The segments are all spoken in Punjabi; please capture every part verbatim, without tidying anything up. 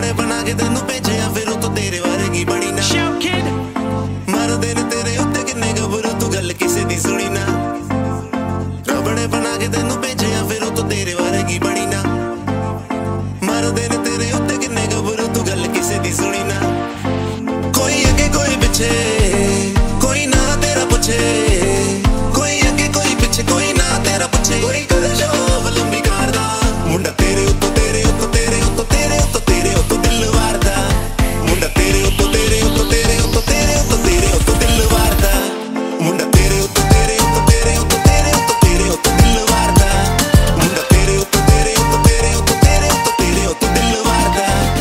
ਰਬੜੇ ਬਣਾ ਕੇ ਤੈਨੂੰ ਭੇਜਿਆ ਫਿਰ ਉਹ ਤੋਂ ਤੇਰੇ ਵਰਗੀ ਬਣੀ ਨਾ ਮਰਦੇ ਨੇ ਤੇਰੇ ਉੱਤੇ ਕਿੰਨੇ ਗੱਭਰੂ ਤੂੰ ਗੱਲ ਕਿਸੇ ਦੀ ਸੁਣੀ ਨਾ ਰਬੜੇ ਬਣਾ ਕੇ ਤੈਨੂੰ ਭੇਜਿਆ ਫਿਰ ਉਹ ਤੋਂ ਤੇਰੇ ਵਰਗੀ ਬਣੀ ਨਾ ਮਰਦੇ ਨੇ ਤੇਰੇ ਉੱਤੇ ਕਿੰਨੇ ਗੱਭਰੂ ਤੂੰ ਗੱਲ ਕਿਸੇ ਦੀ ਸੁਣੀ ਨਾ ਕੋਈ ਅੱਗੇ ਕੋਈ ਪਿੱਛੇ ਕੋਈ ਨਾ ਤੇਰਾ ਪੁੱਛੇ ਕੋਈ ਅੱਗੇ ਕੋਈ ਪਿੱਛੇ ਕੋਈ ਨਾ ਤੇਰਾ ਪੁੱਛੇ ਕੋਈ ਕਦੇ ਸ਼ੋਭ ਲੰਬੀ ਕਰਦਾ ਮੁੰਡਾ ਤੇਰੇ ਉੱਤੋਂ ਤੇਰੇ ਉੱਤੋਂ ਤੇਰੇ ਉੱਤੋਂ ਤੇਰੇ ਉੱਤੋਂ ਤੇਰੇ ਉੱਤੋਂ ਦਿਲ ਵਾਰਦਾ ਮੁੰਡਾ ਤੇਰੇ ਉੱਤੋਂ ਤੇਰੇ ਉੱਤੋਂ ਤੇਰੇ ਉੱਤੋਂ ਤੇਰੇ ਉੱਤੋਂ ਤੇਰੇ ਉੱਤੋਂ ਦਿਲ ਵਾਰਦਾ ਮੁੰਡਾ ਤੇਰੇ ਉੱਤੋਂ ਤੇਰੇ ਉੱਤੋਂ ਤੇਰੇ ਉੱਤੋਂ ਤੇਰੇ ਉੱਤੋਂ ਤੇਰੇ ਉੱਤੋਂ ਦਿਲ ਵਾਰਦਾ ਮੁੰਡਾ ਤੇਰੇ ਉੱਤੋਂ ਤੇਰੇ ਉੱਤੋਂ ਤੇਰੇ ਉੱਤੋਂ ਤੇਰੇ ਉੱਤੋਂ ਤੇਰੇ ਉੱਤੋਂ ਦਿਲ ਵਾਰਦਾ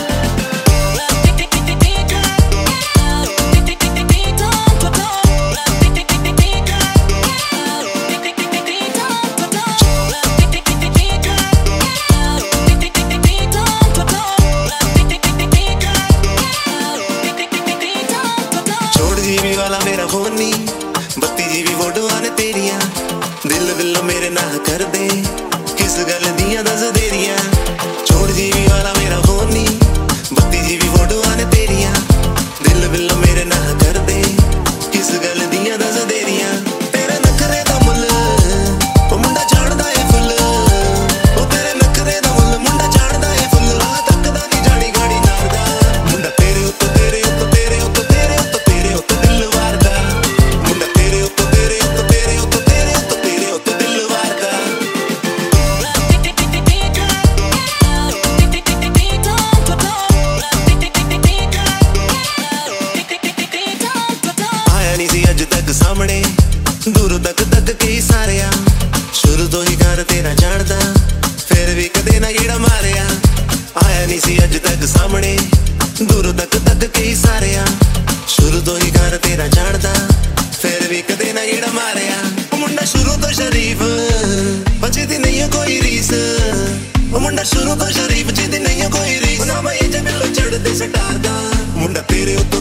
वाला मेरा फोनी बत्ती जीबी फोटोआं ने तेरियां दिल दिल मेरे ना कर दे किस गल दियां दस देरियां छोड़ जीबी वाला मेरा फोनी बत्ती जीबी फोटोआं ने तेरियां दिल दिल मेरे ना कर दे किस गल दियां दस देरियां तेरे नखरे दा मुल ओ मुंडा झाड़दा ए फुल ओ तेरे नखरे दा मुल मुंडा झाड़दा ए फुल राह तकदा नी जानी गाड़ी नारदा मुंडा तेरे उत्ते तेरे उत्ते तेरे उत्ते तेरे उत्ते तेरे उत्ते दिल ਸਾਹਮਣੇ ਦੂਰ ਤੱਕ ਤੱਕ ਕਈ ਸਾਰਿਆ ਸ਼ੁਰੂ ਤੋਂ ਹੀ ਘਰ ਤੇਰਾ ਜਾਣਦਾ ਫਿਰ ਵੀ ਕਦੇ ਨਾ ਗੇੜਾ ਮਾਰਿਆ ਆਇਆ ਨਹੀਂ ਸੀ ਅੱਜ ਤੱਕ ਸਾਹਮਣੇ ਦੂਰ ਤੱਕ ਤੱਕ ਕਈ ਸਾਰਿਆ ਸ਼ੁਰੂ ਤੋਂ ਹੀ ਘਰ ਤੇਰਾ ਜਾਣਦਾ ਫਿਰ ਵੀ ਕਦੇ ਨਾ ਗੇੜਾ ਮਾਰਿਆ ਉਹ ਮੁੰਡਾ ਸ਼ੁਰੂ ਤੋਂ ਸ਼ਰੀਫ ਬੱਚੇ ਦੀ ਨਹੀਂ ਕੋਈ ਰੀਸ ਉਹ ਮੁੰਡਾ ਸ਼ੁਰੂ ਤੋਂ ਸ਼ਰੀਫ ਜਿਹਦੀ ਨਹੀਂ ਕੋਈ ਰੀਸ ਨਾ ਮੈਂ ਜੇ ਮਿਲੋ ਚੜਦੇ ਸਟਾਰ ਦਾ ਮੁੰਡਾ ਤੇਰੇ